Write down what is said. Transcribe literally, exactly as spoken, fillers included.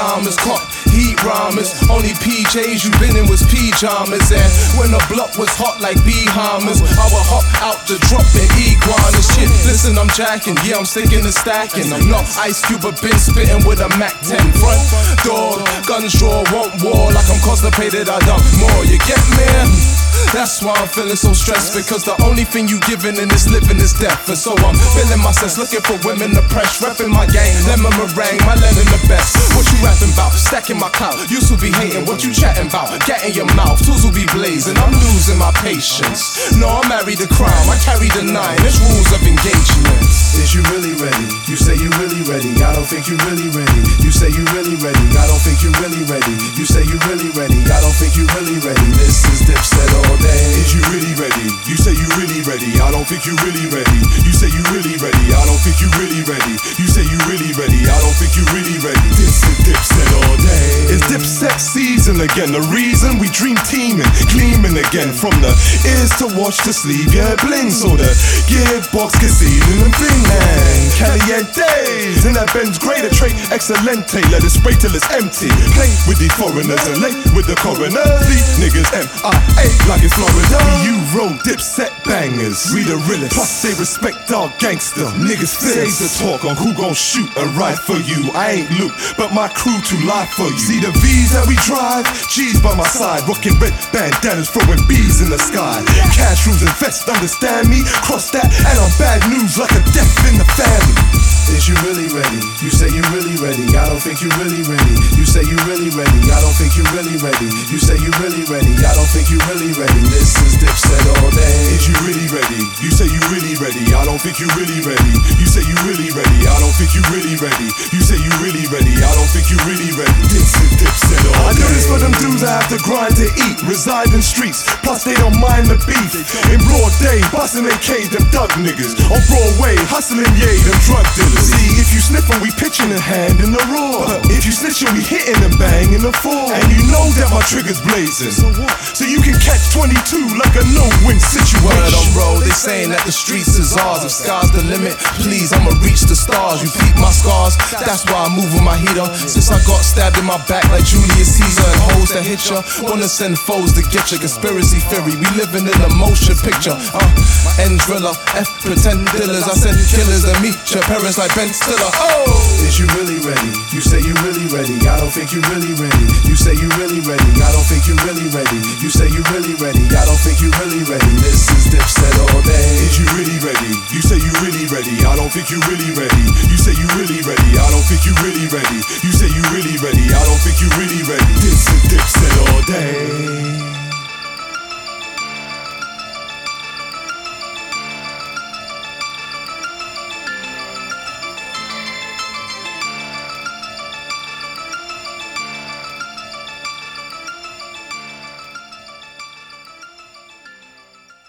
diamonds, caught heat rhymers. Only P Js you been in was pajamas. And when the block was hot like bee-hammers, I would hop out the drop and iguanas. Shit, listen, I'm jacking, yeah, I'm sticking and stacking. I'm not Ice Cube, but been spitting with a Mac ten. Front door, guns draw, want war. Like I'm constipated, I dump more. You get me? That's why I'm feeling so stressed, because the only thing you giving in this living is death. And so I'm feeling my sense, looking for women to press, repping my gang, lemon meringue, my lemon the best. What you rapping about? Stacking my clout. Used to be hating, what you chatting about? Get in your mouth, tools will be blazing. I'm losing my patience. No, I married the crime, I carry the nine. There's rules of engagement. Is you really ready? You say you really ready. I don't think you really ready. You say you really ready. I don't think you really ready. You say you really ready. I don't think you really ready. This is Dipset all day. Is you really ready? You say you really ready. I don't think you really ready. You say you really ready. I don't think you really ready. You say you really ready. I don't think you really ready. This is Dipset all day. It's Dipset season again. The reason we dream teaming, gleaming again. From the ears to watch to sleeve, yeah, bling. So the gearbox concealing and bling. And calientes in that Benz greater trait excelente. Let it spray till it's empty. Play with these foreigners and lay with the coroner. These niggas M I A like it's Florida. We Euro Dipset bangers. We the realest. Plus they respect our gangster. Niggas save the talk on who gon' shoot and ride for you. I ain't Luke, but my crew to lie for you. See the V's that we drive, G's by my side, rocking red bandanas, throwing B's in the sky. Cash rules and vests, understand me? Cross that, and I'm bad news like a death in the family. Is you really ready? You say you really ready. I don't think you really ready. You say you really ready. I don't think you really ready. You say you really ready. I don't think you really ready. This is Dipset all day. Is you really ready? You say you really ready. I don't think you really ready. You say you really ready. I don't think you really ready. You say you really ready. I don't think you really ready. This is Dipset all day. I do this for them dudes I have to grind to eat, reside in streets. Plus they don't mind the beef. In broad day, bustin' A K, them thug niggas. On Broadway, hustling, yay, them drug dealers. See, if you sniffin', we pitchin' a hand in the roar. If you snitchin', we hittin' and bang in the four. And you know that my trigger's blazing, so you can catch twenty-two like a no-win situation. Word on road, they saying that the streets is ours. If sky's the limit, please, I'ma reach the stars. You peep my scars, that's why I move with my heater. Since I got stabbed in my back like Julius Caesar. And hoes that hit ya, wanna send foes to get ya. Conspiracy theory, we living in a motion picture. Uh, N driller, F pretend dealers. I send killers to meet your parents like Ben Stiller. Oh! Is you really ready? You say you really ready. I don't think you really ready. You say you really ready. I don't think you really ready. You say you really ready. I don't think you really ready. This is Dipset all day. Is you really ready? You say you really ready. I don't think you really ready. You say you really ready. I don't think you really ready. You say you really ready. I don't think you really ready. This is Dipset all day.